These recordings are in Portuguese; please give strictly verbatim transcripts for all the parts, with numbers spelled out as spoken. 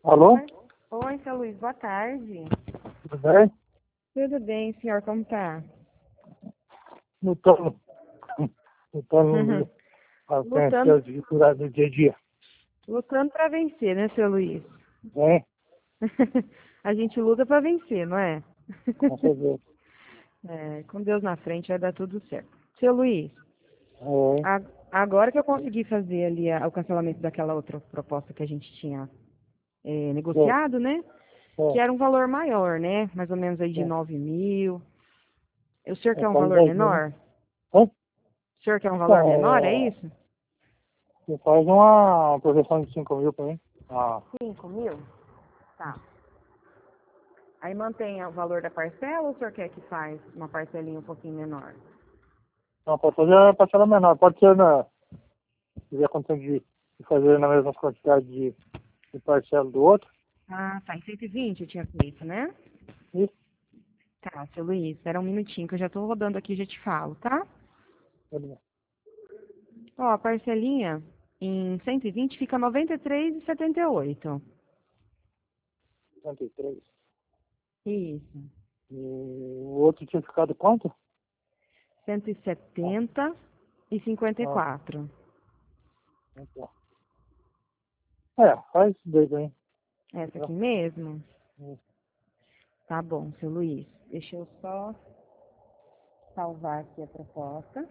Alô? Oi, Oi, seu Luiz, boa tarde. Tudo bem? Tudo bem, senhor, como tá? Lutando, lutando para vencer Lutando, as dificuldades do dia a dia. lutando para vencer, né, seu Luiz? É, A gente luta para vencer, não é? com certeza. É, com Deus na frente vai dar tudo certo. Seu Luiz, É, a- agora que eu consegui fazer ali a- o cancelamento daquela outra proposta que a gente tinha é, é, negociado, né? Que é, era um valor maior, né? Mais ou menos aí de é, nove mil. O senhor é quer um quase valor dez mil, né? menor? Hã? O senhor quer um valor menor, é Então, isso? você faz uma projeção de cinco mil para mim. Ah, Cinco mil? Tá. Aí mantém o valor da parcela ou o senhor quer que faz uma parcelinha um pouquinho menor? não, pode fazer a parcela menor. Pode ser, na, se tiver condição de, de fazer na mesma quantidade de, de parcela do outro. Ah, tá. Em cento e vinte eu tinha feito, né? Isso, Tá, seu Luiz, espera um minutinho que eu já tô rodando aqui e já te falo, tá? tudo bem. Ó, a parcelinha em cento e vinte fica noventa e três e setenta e oito. cento e três. Isso. E o outro tinha ficado quanto? cento e Ah, setenta e cinquenta e ah, quatro. então. É, faz dois aí. Essa aqui Entendeu? mesmo? Tá bom, seu Luiz. Deixa eu só salvar aqui a proposta.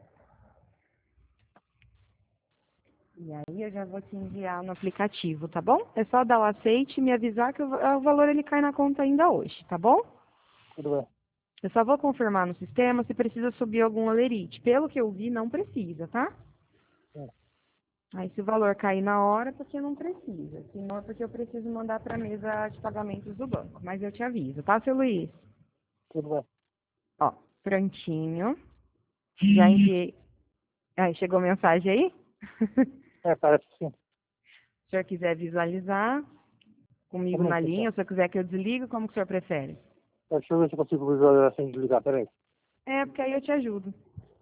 E aí eu já vou te enviar no aplicativo, tá bom? É só dar o aceite e me avisar que o, o valor ele cai na conta ainda hoje, tá bom? Tudo bem. Eu só vou confirmar no sistema se precisa subir algum alerite. Pelo que eu vi, não precisa, tá? É, Aí se o valor cair na hora, é porque não precisa. Se não, é porque eu preciso mandar para a mesa de pagamentos do banco. Mas eu te aviso, tá, seu Luiz? tudo bem. Ó, prontinho. Já enviei. Aí, chegou mensagem aí? É, parece que sim. Se o senhor quiser visualizar comigo Também, na linha, pessoal. ou se o senhor quiser que eu desligue, como que o senhor prefere? Deixa eu ver se eu consigo visualizar sem desligar, peraí. É, porque aí eu te ajudo.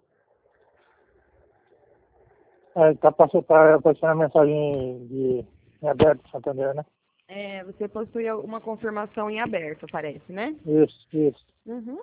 É, tá passando, tá aparecendo a mensagem de em aberto, Santander, né? É, você possui uma confirmação em aberto, parece, né? Isso, isso. Uhum.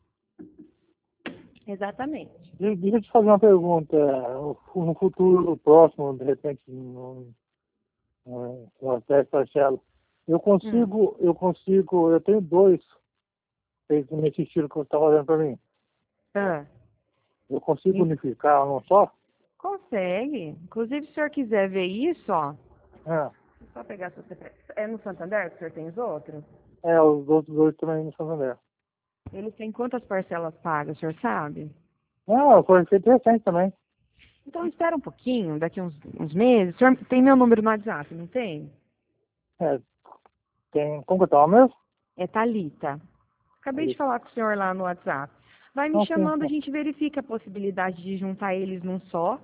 Exatamente. E deixa eu te fazer uma pergunta. No futuro próximo, de repente, no, no, no teste parcela, eu Hum. consigo, eu consigo, eu tenho dois feitos nesse estilo que você está fazendo para mim. Ah, Eu consigo e unificar um só? consegue. Inclusive, se o senhor quiser ver isso, ó. É, Só pegar seu C P F. É no Santander que o senhor tem os outros? é os outros dois também no Santander. Eles têm quantas parcelas pagas, o senhor sabe? Não, foi feito recente também. Então espera um pouquinho, daqui uns, uns meses. O senhor tem meu número no WhatsApp, não tem? É, tem, como que eu tava mesmo? É Thalita. Acabei de Ali. falar com o senhor lá no WhatsApp. Vai me Não, sim, chamando, a sim. gente verifica a possibilidade de juntar eles num só.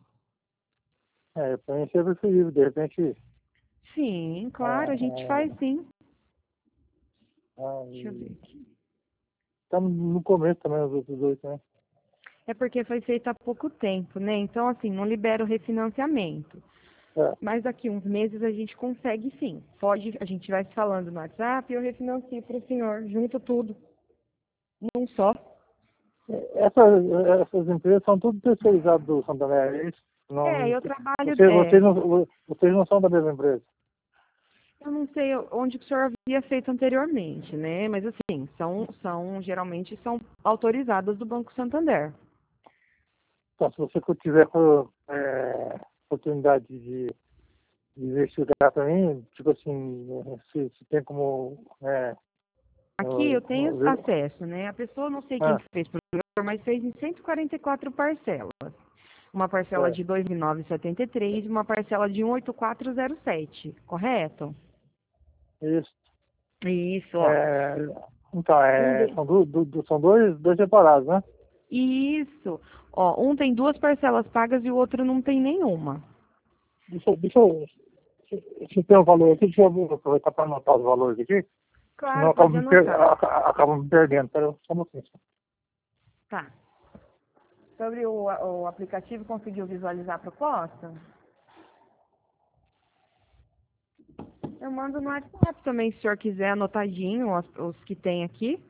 É, para mim seria preferível, de repente, Sim, é, claro, a gente faz sim. é, Deixa eu ver aqui. estamos no começo também, os outros dois também. É porque foi feito há pouco tempo, né? Então, assim, não libera o refinanciamento. É, Mas daqui uns meses a gente consegue sim. Pode, a gente vai se falando no WhatsApp e eu refinancio para o senhor, junto tudo, num só. essas, essas empresas são tudo terceirizadas do Santander, é isso? É, Não, eu trabalho, você, é, vocês, não, vocês não são da mesma empresa. eu não sei onde que o senhor havia feito anteriormente, né? Mas assim, são, são geralmente são autorizadas do Banco Santander. Então, se você tiver é, oportunidade de, de investigar para mim, tipo assim, se, se tem como... É, Aqui eu tenho uh, acesso, né? A pessoa, não sei quem ah, que fez pro senhor, mas fez em cento e quarenta e quatro parcelas. Uma parcela é, de dois mil novecentos e setenta e três e uma parcela de cento e oitenta e quatro zero sete, correto? isso. Isso, ó. É, então, Um é, de... são, do, do, do- são dois, dois separados, né? Isso. Ó, um tem duas parcelas pagas e o outro não tem nenhuma. Deixa, eu- deixa eu... Se se tem um valor aqui, deixa eu aproveitar para anotar os valores aqui, senão Claro, eu acabo pode me, per, anotar. aca- acabo me perdendo. Pera só um pouquinho. Tá. Sobre o, o aplicativo, conseguiu visualizar a proposta? Eu mando no WhatsApp também, se o senhor quiser, anotadinho, os, os que tem aqui.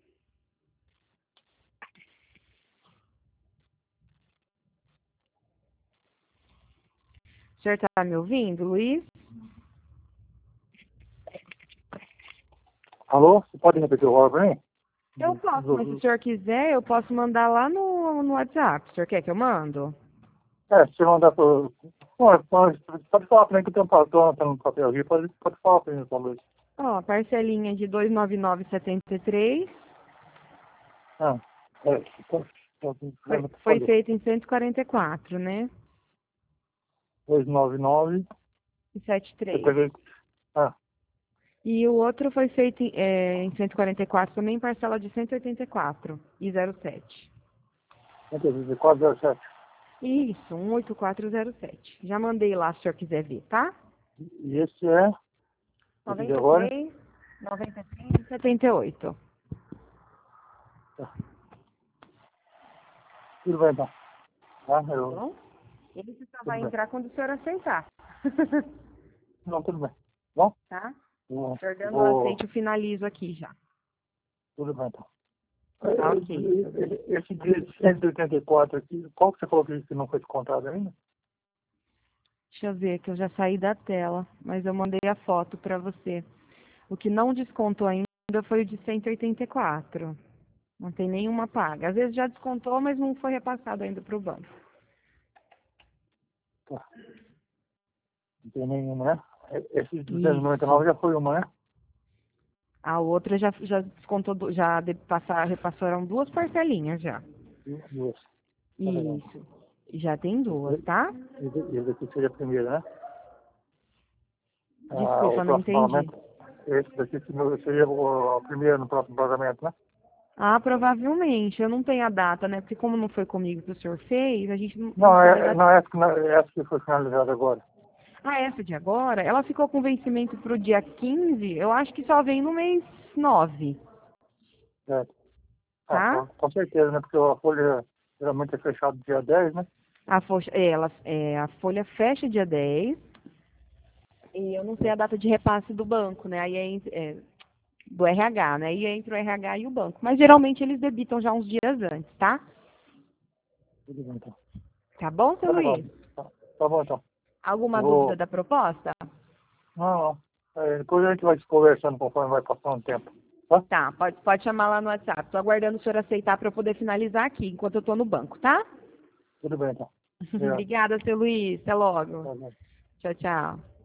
O senhor está me ouvindo, Luiz? Alô? Você pode repetir o valor para mim? Eu posso, mas se o senhor quiser, eu posso mandar lá no, no WhatsApp. O senhor quer que eu mando? É, se você mandar por... Pode, pode, pode falar para mim que eu tenho um patrão no papel aqui, pode, pode falar para mim, por favor. Ó, parcelinha de duzentos e noventa e nove reais e setenta e três centavos. Ah, é, Foi, foi feito em cento e quarenta e quatro, né? duzentos e noventa e nove. E setenta e três. Peguei... Ah, E o outro foi feito em, é, em cento e quarenta e quatro também, em parcela de cento e oitenta e quatro e zero sete. cento e oitenta e quatro zero sete. Isso, cento e oitenta e quatro zero sete. Já mandei lá se o senhor quiser ver, tá? E esse é... noventa e três, noventa e três e setenta e oito. Tá. Tudo bem, então. Tá? Eu... Bom, ele só Tudo vai bem. entrar quando o senhor aceitar. Não, tudo bem. Bom? Tá? Eu O senhor dando vou... o aceite, eu finalizo aqui já. Tudo bem, então. Tá, Esse, ok. esse de cento e oitenta e quatro aqui, qual que você falou que não foi descontado ainda? Deixa eu ver que eu já saí da tela, mas eu mandei a foto para você. O que não descontou ainda foi o de cento e oitenta e quatro. Não tem nenhuma paga. Às vezes já descontou, mas não foi repassado ainda para o banco. Tá. Não tem nenhuma, né? Esse de duzentos e noventa e nove já foi uma, né? A outra já, já descontou, do- já de, passar, repassaram duas parcelinhas já. Duas. Tá legal. Isso. Já tem duas, tá? Esse esse aqui seria a primeira, né? Ah, Desculpa, o não próximo entendi. pagamento. Esse daqui seria o a primeira no próximo pagamento, né? Ah, provavelmente. Eu não tenho a data, né? Porque como não foi comigo que o senhor fez, a gente não, não Não, sabe a é, data. não, essa, que não- essa que foi finalizada agora. Ah, essa de agora, ela ficou com vencimento para o dia quinze, eu acho que só vem no mês nove, Certo. Ah, tá? com, com certeza, né? Porque a folha geralmente é fechada dia dez, né? A, folha, é, ela, é, a folha fecha dia dez e eu não sei a data de repasse do banco, né? Aí é, entre- é, do R H, né? Aí é entre o R H e o banco. Mas geralmente eles debitam já uns dias antes, tá? Tudo bem, então. Tá bom, seu Tá legal. Luiz? Tá, tá bom, então. Alguma Eu dúvida vou... da proposta? Não, não. É, depois a gente vai se conversando conforme vai passando o tempo. Tá? Tá, pode, pode chamar lá no WhatsApp. Tô aguardando o senhor aceitar para eu poder finalizar aqui, enquanto eu tô no banco, tá? Tudo bem, então. Obrigado. Obrigada, seu Luiz. Até logo. Tá bom. Tchau, tchau.